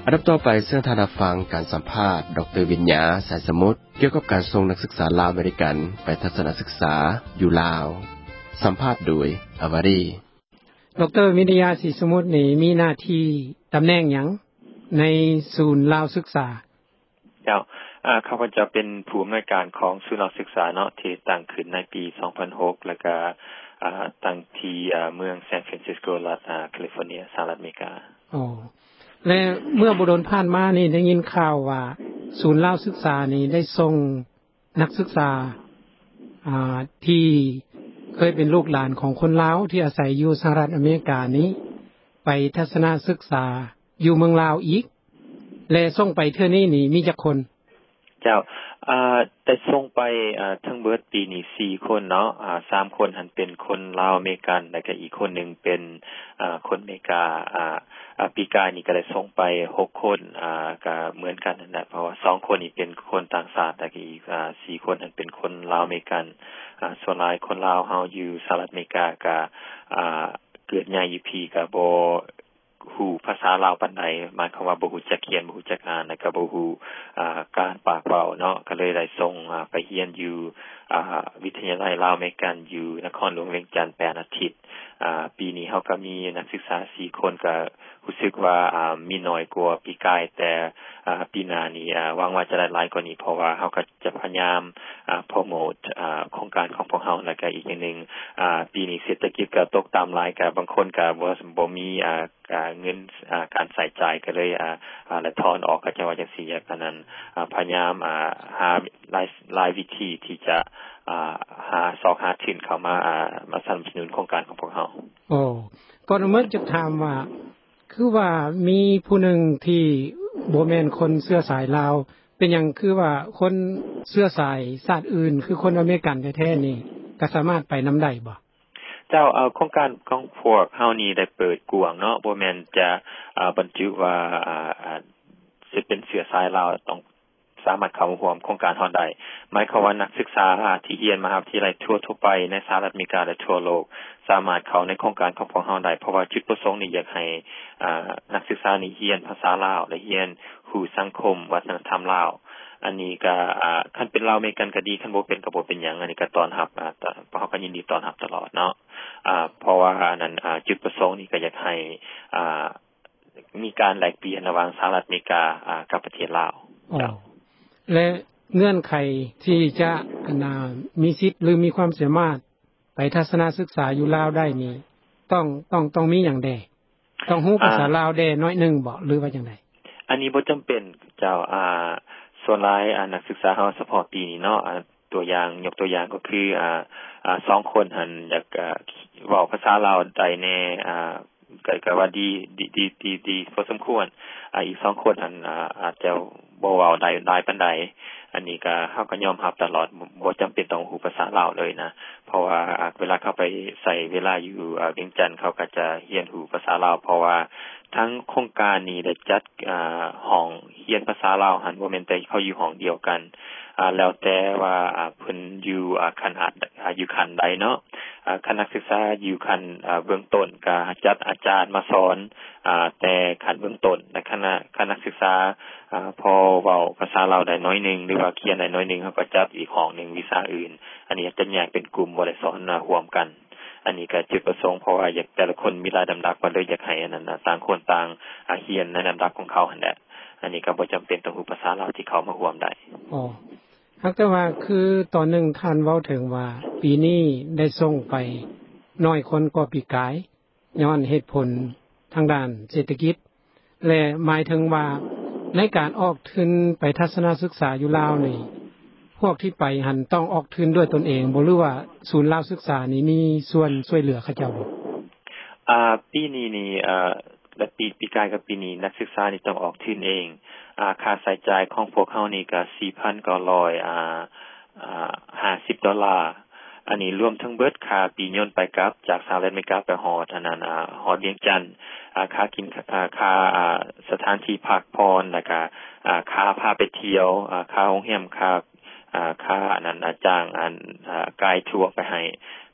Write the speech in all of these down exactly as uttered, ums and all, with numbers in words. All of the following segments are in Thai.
อันดับต่อไปเสื้อทานาฟังการสัมภาษณ์ดร.วิญญาสายสมุทรเกี่ยวกับการส่งนักศึกษาลาวอเมริกันไปทัศนศึกษาอยู่ลาวสัมภาษณ์โดยอวารีดร.วิญญาสายสมุทรนี่มีหน้าที่ตำแหน่งหยังในศูนย์ลาวศึกษาเจ้าอ่าข้าพเจ้าเป็นผู้อำนวยการของศูนย์ลาวศึกษาเนาะที่ตั้งขึ้นในปีสองพันหกแล้วก็อ่าตั้งที่อ่าเมืองซานฟรานซิสโกรัฐอ่าแคลิฟอร์เนียสหรัฐอเมริกาอ๋อและเมื่อบ่ดนผ่านมานี่ได้ยินข่าวว่าศูนย์ลาวศึกษานี่ได้ส่งนักศึกษาอ่าที่เคยเป็นลูกหลานของคนลาวที่อาศัยอยู่สหรัฐอเมริกานี้ไปทัศนศึกษาอยู่เมืองลาวอีกและส่งไปเทื่อนี้นี่มีจักคนเจ้าอ่าได้ส่งไปอ่าทั้งเบิดปีนี้สี่คนเนาะอ่าสามคนหันเป็นคนลาวอเมริกันแล้วก็อีกคนนึงเป็นอ่าคนอเมริกาอ่าอ่าปีกายนี่ก็ได้ส่งไปหกคนอ่าก็เหมือนกันนั่นแหละเพราะว่าสองคนนี่เป็นคนต่างชาติแล้วก็อีกอ่าสี่คนหันเป็นคนลาวอเมริกันอ่าส่วนหลายคนลาวเฮาอยู่สหรัฐอเมริกาก็อ่าเกิดใหญ่อยู่พี่ก็บ่ฮู้ภาษาลาวปานใดหมายความว่าบ่ฮู้จักเขียนบ่ฮู้จักอ่านแล้วก็บ่ฮู้อ่าการปากเว้าเนาะก็เลยได้ส่งอ่าไปเรียนอยู่อ่าวิทยาลัยลาวอเมริกันอยู่นครหลวงเวียงจันทน์แปดอาทิตย์อ่าปีนี้เฮาก็มีนักศึกษาสี่คนก็รู้สึกว่าอ่ามีน้อยกว่าปีกายแต่อ่าปีหน้านี้อ่าหวังว่าจะได้หลายกว่านี้เพราะว่าเฮาก็จะพยายามอ่าโปรโมทอ่าโครงการของพวกเฮาแล้วก็อีกอย่างนึงอ่าปีนี้เศรษฐกิจก็ตกต่ำหลายก็บางคนก็บ่บ่มีอ่าอ่าเงินอ่าการใช้จ่ายก็เลยอ่าอ่าและถอนออกก็จะว่าจังซี่อย่างนั้นอ่าพยายามอ่าหาหลายหลายวิธีที่จะอ่าหาซอกหาทุนเข้ามาอ่ามาสนับสนุนโครงการของพวกเฮาโอ้ก่อนอื่นจะถามว่าคือว่ามีผู้หนึ่งที่บ่แม่นคนเชื้อสายลาวเป็นหยังคือว่าคนเชื้อสายชาติอื่นคือคนอเมริกันแท้ๆนี่ก็สามารถไปนำได้บ่เจ้าเอ่อโครงการของพวกเฮานี่ได้เปิดกว้างเนาะบ่แม่นจะอ่าบรรจุว่าอ่าอ่าสิเป็นเชื้อสายลาวต้องสามารถเข้าร่วมโครงการเฮาได้หมายความว่านักศึกษาที่เรียนมหาวิทยาลัยทั่วทั่วไปในสหรัฐอเมริกาและทั่วโลกสามารถเข้าในโครงการของพวกเฮาได้เพราะว่าจุดประสงค์นี่อยากให้อ่านักศึกษานี่เรียนภาษาลาวและเรียนรู้สังคมวัฒนธรรมลาวอันนี้ก็อ่าคันเป็นลาวอเมริกันก็ดีคันบ่เป็นก็บ่เป็นหยังอันนี้ก็ต้อนรับอ่าเพราะเฮาก็ยินดีต้อนรับตลอดเนาะอ่าเพราะว่าอันนั้นอ่าจุดประสงค์นี่ก็อยากให้อ่ามีการแลกเปลี่ยนระหว่างสหรัฐอเมริกาอ่ากับประเทศลาวและเงื่อนไขที่จะอันน่ะมีสิทธิ์หรือมีความสามารถไปทัศนศึกษาอยู่ลาวได้นี่ต้องต้องต้องมีหยังแดต้องรู้ภาษาลาวแดน้อยนึงบ่หรือว่าจังได๋อันนี้บ่จําเป็นเจ้าอ่าส่วนหลายอ่านักศึกษาเฮาเฉพาะปีนี้เนาะอ่าตัวอย่างยกตัวอย่างก็คืออ่าอ่าสองคนหั่นอยากอ่าเว้าภาษาลาวได้แน่อ่าก็ก็ว่าดีดีๆๆๆพอสมควรอ่าอีกสองคนหั่นอ่าอาจจะบ่เว้าได้หลายปานใดอันนี้ก็เฮาก็ยอมรับตลอดบ่จําเป็นต้องรู้ภาษาลาวเลยนะเพราะว่าเวลาเข้าไปใส่เวลาอยู่อ่าเวียงจันทน์เขาก็จะเรียนรู้ภาษาลาวเพราะว่าทั้งโครงการนี้ได้จัดอ่าห้องเรียนภาษาลาวหั่นบ่แม่นแต่เขาอยู่ห้องเดียวกันอ่าแล้วแต่ว่าอ่าเพิ่นอยู่อ่าคณะอ่าอยู่ขั้นใดเนาะอ่าคณะศึกษาอยู่ขั้นอ่าเบื้องต้นก็จัดอาจารย์มาสอนอ่าแต่ขั้นเบื้องต้นในคณะคณะศึกษาอ่าพอเว้าภาษาลาวได้น้อยนึงหรือว่าเขียนได้น้อยนึงเขาก็จัดอีกห้องนึงวิชาอื่นอันนี้จะแยกเป็นกลุ่มบ่ได้สอนร่วมกันอันนี้ก็จุดประสงค์เพราะว่าอยากแต่ละคนมีรายลำดับก็เลยอยากให้อันนั้นต่างคนต่างอ่าเรียนในลำดับของเขาหั่นแหละอันนี้ก็บ่จําเป็นต้องรู้ภาษาลาวที่เขามาร่วมได้อ๋อฮักแต่ว่าคือตอนนึงท่านเว้าถึงว่าปีนี้ได้ส่งไปน้อยคนกว่าปีกายย้อนเหตุผลทางด้านเศรษฐกิจและหมายถึงว่าในการออกทุนไปทัศนศึกษาอยู่ลาวนี่พวกที่ไปหันต้องออกทุนด้วยตนเองบ่หรือว่าศูนย์ลาวศึกษานี่มีส่วนช่วยเหลือเขาเจ้าบ่อ่าปีนี้นี่เอ่อและปีปีกายกับปีนี้นักศึกษานี่ต้องออกทุนเองอ่าค่าใช้จ่ายของพวกเฮานี่ก็ สี่พันเก้าร้อย อ่าอ่าห้าสิบดอลลาร์อันนี้รวมทั้งเบิดค่าปียนต์ไปกลับจากสหรัฐอเมริกาไปฮอดอันนั้นอ่าฮอดเวียงจันทน์อ่าค่ากินอ่าค่าอ่าสถานที่พักผ่อนแล้วก็อ่าค่าพาไปเที่ยวอ่าค่าโรงแรมค่าอ่าค่าอันนั้นจ้างอันอ่าไกด์ทัวร์ไปให้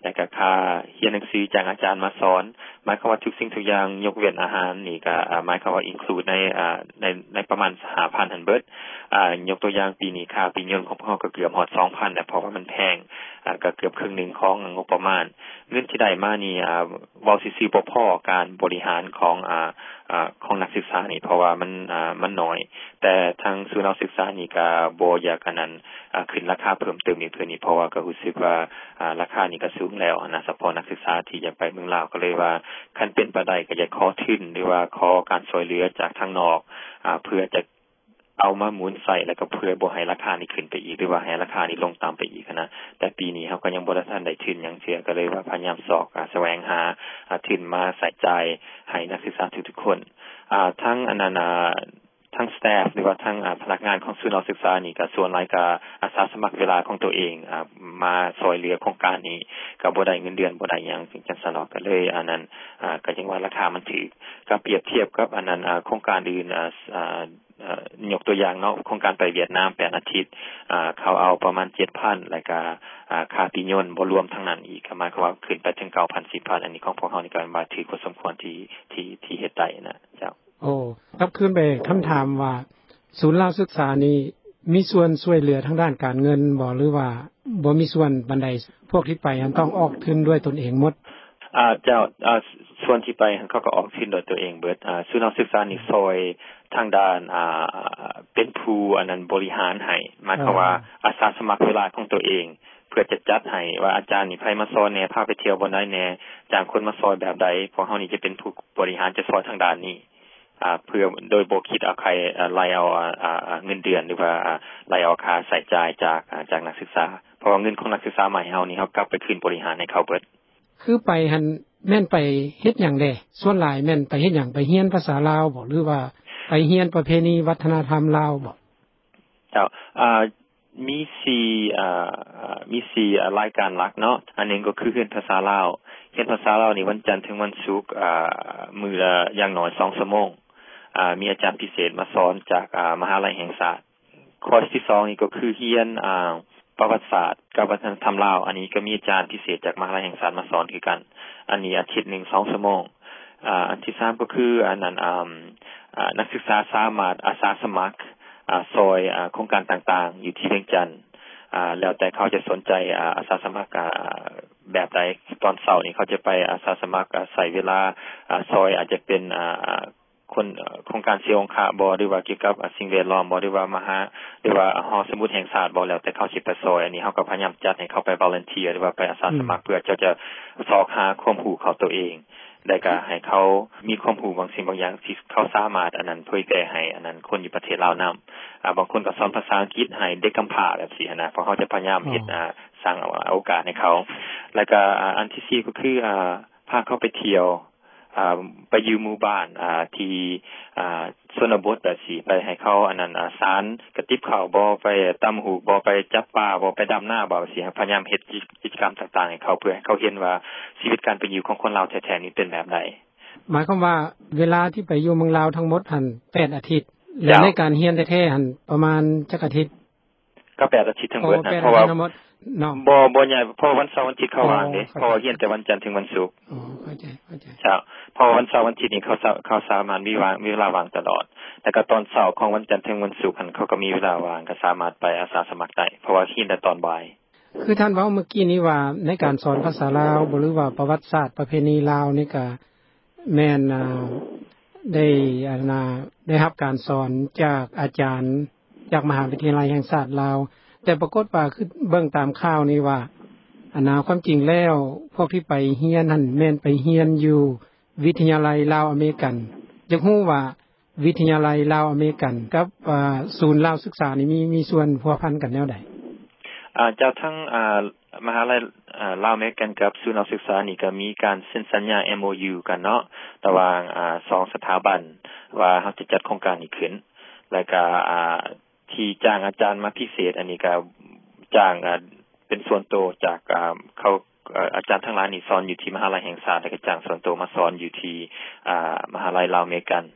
แล้วก็ค่าเรียนหนังสือจากอาจารย์มาสอนหมายความว่าทุกสิ่งทุกอย่างยกเว้นอาหารนี่ก็หมายความว่า include ในอ่าในในประมาณ ห้าพัน หันเบิดอ่ายกตัวอย่างปีนี้ค่าปียนต์ของพวกเราก็เกือบฮอด สองพัน แล้วเพราะว่ามันแพงอ่าก็เกือบครึ่งนึงของงบประมาณเงินที่ได้มานี่อ่าเว้าซื่อๆบ่พอการบริหารของอ่าอ่าของนักศึกษานี่เพราะว่ามันอ่ามันน้อยแต่ทางศูนย์ศึกษานี่ก็บ่อยากอันนั้นอ่าขึ้นราคาเพิ่มเติมอีกเพิ่นนี่เพราะว่าก็รู้สึกว่าอ่าราคานี่ก็สูงแล้วนะเฉพาะนักศึกษาที่จะไปเมืองลาวก็เลยว่าคันเป็นไปได้ก็อยากขอทุนหรือว่าขอการช่วยเหลือจากทางนอกอ่าเพื่อจะเอามาหมุนใส่แล้วก็เพื่อบ่ให้ราคานี้ขึ้นไปอีกหรือว่าให้ราคานี้ลงตามไปอีกนะแต่ปีนี้เฮาก็ยังบ่ได้ทันได้ทุนหยังเทื่อก็เลยว่าพยายามสอกอ่าแสวงหาอ่าทุนมาใส่ใจให้นักศึกษาทุกๆคนอ่าทั้งอันนั้นอ่าทั้งสตาฟหรือว่าทั้งพนักงานของศูนย์ศึกษานี่ก็ส่วนหลายก็อาสาสมัครเวลาของตัวเองอ่ามาช่วยเหลือโครงการนี้ก็บ่ได้เงินเดือนบ่ได้หยังจังซั่นเนาะก็เลยอันนั้นอ่าก็จังว่าราคามันถูกก็เปรียบเทียบกับอันนั้นอ่าโครงการอื่นอ่าอ่าเอ่อยกตัวอย่างเนาะโครงการไปเวียดนามแปดอาทิตย์อ่าเขาเอาประมาณ เจ็ดพัน แล้วก็อ่าค่าปียนต์บ่รวมทั้งนั้นอีกหมายความว่าขึ้นไปถึง เก้าพัน สิบพัน อันนี้ของพวกเฮานี่ก็ว่าถือว่าสมควรที่ที่ที่เฮ็ดได้นะเจ้าโอ้ครับขึ้นไปคําถามว่าศูนย์ลาวศึกษานี้มีส่วนช่วยเหลือทางด้านการเงินบ่หรือว่าบ่มีส่วนปานใดพวกที่ไปอันต้องออกทุนด้วยตนเองหมดอ่าเจ้าอ่าส่วนที่ไปเขาก็ออกทุนด้วยตัวเองเบิดอ่าศูนย์ศึกษานี่ซอยทางด้านอ่าเป็นผู้อันนั้นบริหารให้หมายความว่าอาสาสมัครเวลาของตัวเองเพื่อจะจัดให้ว่าอาจารย์นี่ไผมาสอนแหน่พาไปเที่ยวบ่ได้แหน่จ้างคนมาสอนแบบใดพวกเฮานี่จะเป็นผู้บริหารจะสอนทางด้านนี้อ่าเพื่อโดยบ่คิดเอาใครไล่เอาอ่าเงินเดือนหรือว่าไล่เอาค่าใช้จ่ายจากจากนักศึกษาเพราะว่าเงินของนักศึกษาใหม่เฮานี่เฮากลับไปคืนบริหารให้เขาเบิดคือไปหั่นแม่นไปเฮ็ดหยังแด่ส่วนหลายแม่นไปเฮ็ดหยังไปเรียนภาษาลาวบ่หรือว่าไปเรียนประเพณีวัฒนธรรมลาวบ่เจ้าอ่ามีสี่อ่ามีสี่รายการหลักเนาะอันนึงก็คือเรียนภาษาลาวเรียนภาษาลาวนี่วันจันทร์ถึงวันศุกร์อ่ามื้อละอย่างน้อยสองชั่วโมงอ่ามีอาจารย์พิเศษมาสอนจากอ่ามหาวิทยาลัยแห่งศาสตร์คอร์สที่สองนี่ก็คือเรียนอ่าประวัติศาสตร์กับวัฒนธรรมลาวอันนี้ก็มีอาจารย์พิเศษจากมหาวิทยาลัยแห่งศาสตร์มาสอนคือกันอันนี้อาทิตย์นึงสองชั่วโมงอ่าอันที่สามก็คืออันนั้นอ่าอ่านักศึกษาสามารถอาสาสมัครอ่าซอยอ่าโครงการต่างๆอยู่ที่เวียงจันทน์อ่าแล้วแต่เขาจะสนใจอ่าอาสาสมัครอ่าแบบใดตอนเช้านี่เขาจะไปอาสาสมัครใช้เวลาอ่าซอยอาจจะเป็นอ่าคนโครงการเสียองค์ค่าบ่หรือว่าเกี่ยวกับสิ่งแวดล้อมบ่หรือว่ามหาหรือว่าหอสมุดแห่งชาติบ่แล้วแต่เขาสิไปซอยอันนี้เฮาก็พยายามจัดให้เขาไป volunteer หรือว่าไปอาสาสมัครเพื่อจะจะสอกหาความรู้เขาตัวเองได้ก็ให้เขามีความรู้บางสิ่งบางอย่างที่เขาสามารถอันนั้นเผยแพร่ให้อันนั้นคนอยู่ประเทศลาวนําอ่าบางคนก็สอนภาษาอังกฤษให้เด็กกำพร้าแบบนี้นะเพราะเขาจะพยายามเฮ็ดอ่าสร้างโอกาสให้เขาแล้วก็อันที่สี่ก็คืออ่าพาเขาไปเที่ยวอ่าไปอยู่หมู่บ้านอ่าที่อ่าชนบทแบบนี้ไปให้เขาอันนั้นอ่าสารกระติบข้าวบ่ไปตำหูบ่ไปจับปลาบ่ไปดำนาบ่สิพยายามเฮ็ดกิจกรรมต่างๆให้เขาเพื่อให้เขาเห็นว่าชีวิตการเป็นอยู่ของคนลาวแท้ๆนี่เป็นแบบใดหมายความว่าเวลาที่ไปอยู่เมืองลาวทั้งหมดหั่นแปดอาทิตย์แล้วในการเรียนแท้ๆหั่นประมาณจักอาทิตย์ก็แปดอาทิตย์ทั้งหมดนะเพราะว่าบ่บ่ใหญ่เพราะวันเสาร์วันอาทิตย์เขาว่างเด้เพราะเรียนแต่วันจันทร์ถึงวันศุกร์อ๋อเข้าใจเข้าใจครับเพราะวันเสาร์วันอาทิตย์นี่เขาเขาสามารถมีวางมีเวลาว่างตลอดแต่ก็ตอนเช้าของวันจันทร์ถึงวันศุกร์เขาก็มีเวลาว่างก็สามารถไปอาสาสมัครได้เพราะว่าเรียนแต่ตอนบ่ายคือท่านเว้าเมื่อกี้นี้ว่าในการสอนภาษาลาวบ่หรือว่าประวัติศาสตร์ประเพณีลาวนี่ก็แม่นอ่าได้อันน่ะได้รับการสอนจากอาจารย์จากมหาวิทยาลัยแห่งชาติลาวแต่ปรากฏว่าคือเบิ่งตามข่าวนี่ว่าอันน่ะความจริงแล้วพวกที่ไปเรียนนั่นแม่นไปเรียนอยู่วิทยาลัยลาวอเมริกันอยากฮู้ว่าวิทยาลัยลาวอเมริกันกับอ่าศูนย์ลาวศึกษานี่มีมีส่วนพัวพันกันแนวใดอ่าเจ้าทั้งอ่ามหาวิทยาลัยอ่าลาวอเมริกันกับศูนย์ศึกษานี่ก็มีการเซ็นสัญญา เอ็ม โอ ยู กันเนาะระหว่างอ่าสองสถาบันว่าเฮาจะจัดโครงการนี้ขึ้นแล้วก็อ่าที่จ้างอาจารย์มาพิเศษอันนี้ก็จ้างอ่าเป็นส่วนตัวจากอ่าเขาอาจารย์ทั้งหลายนี่สอนอยู่ที่มหาวิทยาลัยแห่งชาติแล้วก็จ้างส่วนตัวมาสอนอยู่ที่อ่ามหาวิทยาลัยลาวอเมริกัน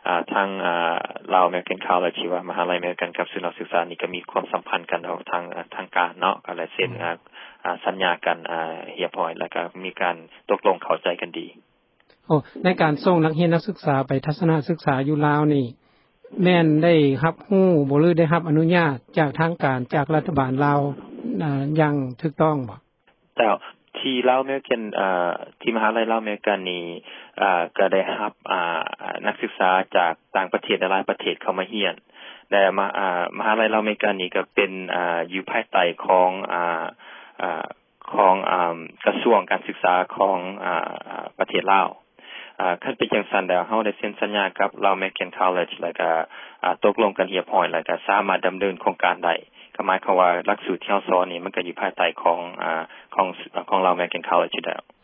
อ่าทางอ่าลาว American College ที่ว่ามหาวิทยาลัยอเมริกันกับศูนย์ศึกษานี่ก็มีความสัมพันธ์กันเอาทางทางการเนาะก็เลยเซ็นอ่าอ่าสัญญากันอ่าเรียบร้อยแล้วก็มีการตกลงเข้าใจกันดีโอ้ในการส่งนักเรียนนักศึกษาไปทัศนศึกษาอยู่ลาวนี่แม่นได้รับรู้บ่หรือได้รับอนุญาตจากทางการจากรัฐบาลลาวอ่าอย่างถูกต้องบ่แต่ที่ลาวอเมริกันอ่าที่มหาวิทยาลัยลาวอเมริกันนี่อ่าก็ได้รับอ่านักศึกษาจากต่างประเทศหลายประเทศเข้ามาเรียนแต่มาอ่ามหาวิทยาลัยลาวอเมริกันนี่ก็เป็นอ่าอยู่ภายใต้ของอ่าอ่าของอ่ากระทรวงการศึกษาของอ่าประเทศลาวอ่าคันเป็นจังซั่นแล้วเฮาได้เซ็นสัญญากับ Lao American College แล้วก็อ่าตกลงกันเรียบร้อยแล้วก็สามารถดําเนินโครงการได้ก็หมายความว่าหลักสูตรที่เฮาสอนนี่มันก็อยู่ภายใต้ของอ่าของของ Lao American College อยู่แล้ว